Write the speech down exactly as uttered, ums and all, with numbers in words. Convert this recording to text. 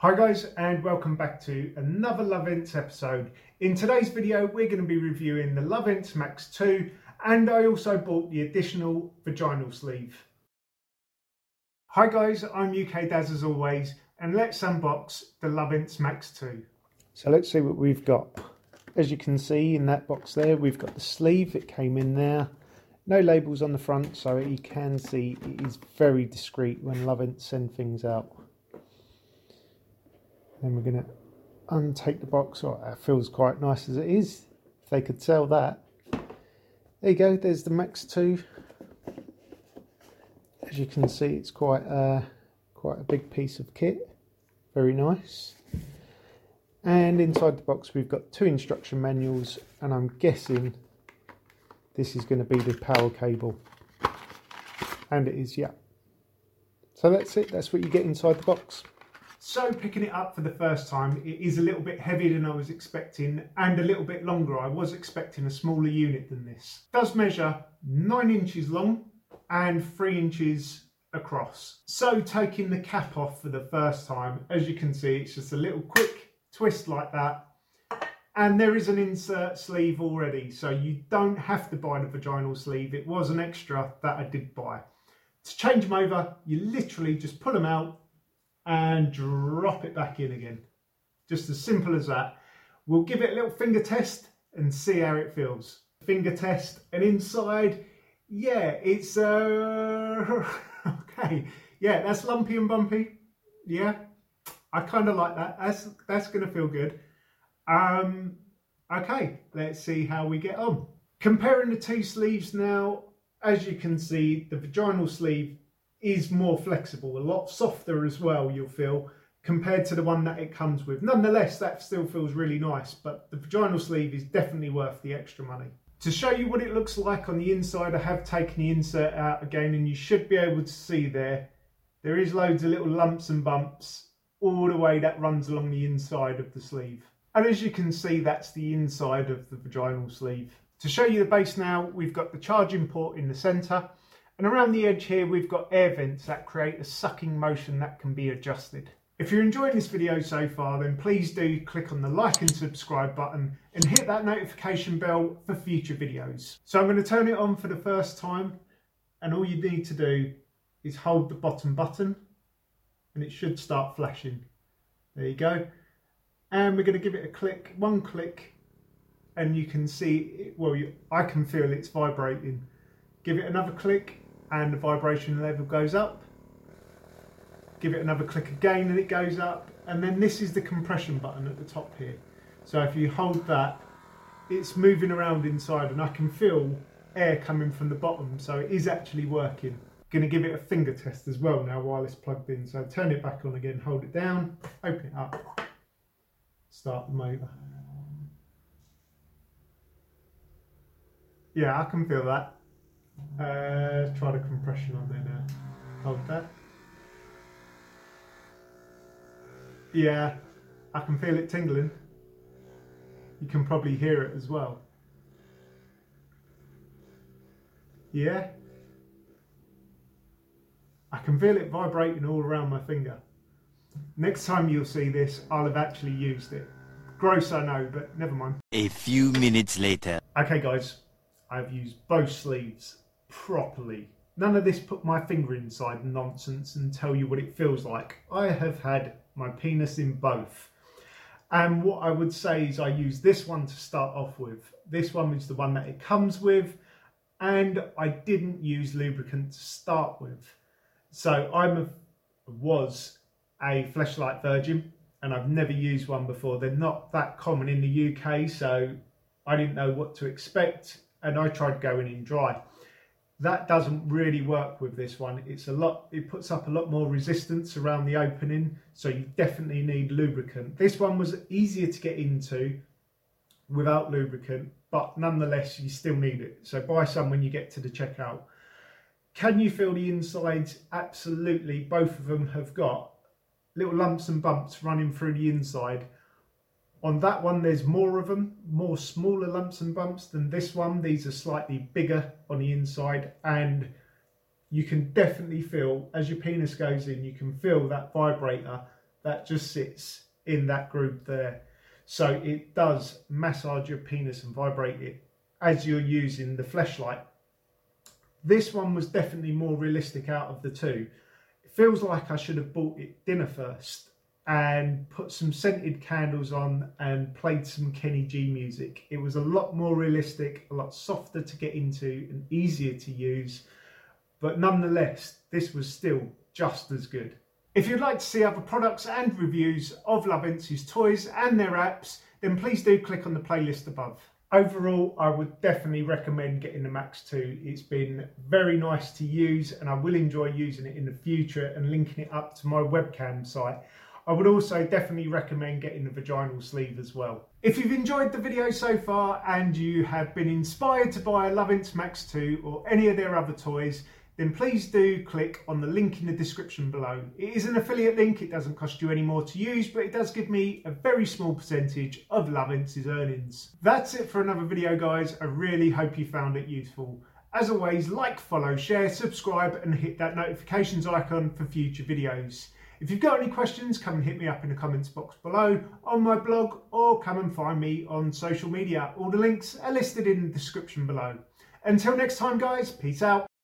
Hi guys, and welcome back to another Lovense episode. In today's video we're going to be reviewing the Lovense Max two, and I also bought the additional vaginal sleeve. Hi guys, I'm U K Daz as always, and let's unbox the Lovense Max two. So let's see what we've got. As you can see in that box there, we've got the sleeve. It came in there. No labels on the front, so you can see it is very discreet when Lovense send things out. Then we're going to untake the box. Oh, that feels quite nice as it is, if they could sell that. There you go, there's the Max two. As you can see, it's quite a, quite a big piece of kit. Very nice. And inside the box we've got two instruction manuals, and I'm guessing this is going to be the power cable. And it is, yeah. So that's it, that's what you get inside the box. So picking it up for the first time, it is a little bit heavier than I was expecting and a little bit longer. I was expecting a smaller unit than this. It does measure nine inches long and three inches across. So taking the cap off for the first time, as you can see, it's just a little quick twist like that. And there is an insert sleeve already, so you don't have to buy the vaginal sleeve. It was an extra that I did buy. To change them over, you literally just pull them out and drop it back in again. Just as simple as that. We'll give it a little finger test and see how it feels. Finger test, and inside, yeah, it's uh okay, yeah, that's lumpy and bumpy. Yeah, I kind of like that. That's that's gonna feel good. Um okay, let's see how we get on. Comparing the two sleeves now, as you can see, the vaginal sleeve is more flexible, a lot softer as well, you'll feel, compared to the one that it comes with. Nonetheless, that still feels really nice, but the vaginal sleeve is definitely worth the extra money. To show you what it looks like on the inside, I have taken the insert out again, and you should be able to see there, there is loads of little lumps and bumps all the way that runs along the inside of the sleeve. And as you can see, that's the inside of the vaginal sleeve. To show you the base now, we've got the charging port in the centre, and around the edge here we've got air vents that create a sucking motion that can be adjusted. If you're enjoying this video so far, then please do click on the like and subscribe button and hit that notification bell for future videos. So I'm going to turn it on for the first time, and all you need to do is hold the bottom button and it should start flashing. There you go. And we're going to give it a click, one click, and you can see, it, well, you, I can feel it's vibrating. Give it another click and the vibration level goes up. Give it another click again and it goes up. And then this is the compression button at the top here. So if you hold that, it's moving around inside, and I can feel air coming from the bottom. So it is actually working. Going to give it a finger test as well now while it's plugged in. So turn it back on again, hold it down, open it up, start the motor. Yeah, I can feel that. Uh, try the compression on there now. Hold that. Yeah, I can feel it tingling. You can probably hear it as well. Yeah. I can feel it vibrating all around my finger. Next time you'll see this, I'll have actually used it. Gross, I know, but never mind. A few minutes later. Okay guys, I've used both sleeves properly. None of this put my finger inside nonsense and tell you what it feels like. I have had my penis in both. And what I would say is I use this one to start off with. This one is the one that it comes with, and I didn't use lubricant to start with. So I'm a, was a Fleshlight virgin, and I've never used one before. They're not that common in the U K, so I didn't know what to expect, and I tried going in dry. That doesn't really work with this one. It's a lot, it puts up a lot more resistance around the opening, so you definitely need lubricant. This one was easier to get into without lubricant, but nonetheless you still need it. So buy some when you get to the checkout. Can you feel the insides? Absolutely. Both of them have got little lumps and bumps running through the inside. On that one, there's more of them, more smaller lumps and bumps than this one. These are slightly bigger on the inside, and you can definitely feel, as your penis goes in, you can feel that vibrator that just sits in that groove there. So it does massage your penis and vibrate it as you're using the Fleshlight. This one was definitely more realistic out of the two. It feels like I should have bought it dinner first and put some scented candles on and played some Kenny G music. It was a lot more realistic, a lot softer to get into and easier to use, but nonetheless, this was still just as good. If you'd like to see other products and reviews of Lovense's toys and their apps, then please do click on the playlist above. Overall, I would definitely recommend getting the Max two. It's been very nice to use and I will enjoy using it in the future and linking it up to my webcam site. I would also definitely recommend getting the vaginal sleeve as well. If you've enjoyed the video so far and you have been inspired to buy a Lovense Max two or any of their other toys, then please do click on the link in the description below. It is an affiliate link, it doesn't cost you any more to use, but it does give me a very small percentage of Lovense's earnings. That's it for another video, guys. I really hope you found it useful. As always, like, follow, share, subscribe and hit that notifications icon for future videos. If you've got any questions, come and hit me up in the comments box below, on my blog, or come and find me on social media. All the links are listed in the description below. Until next time, guys, peace out.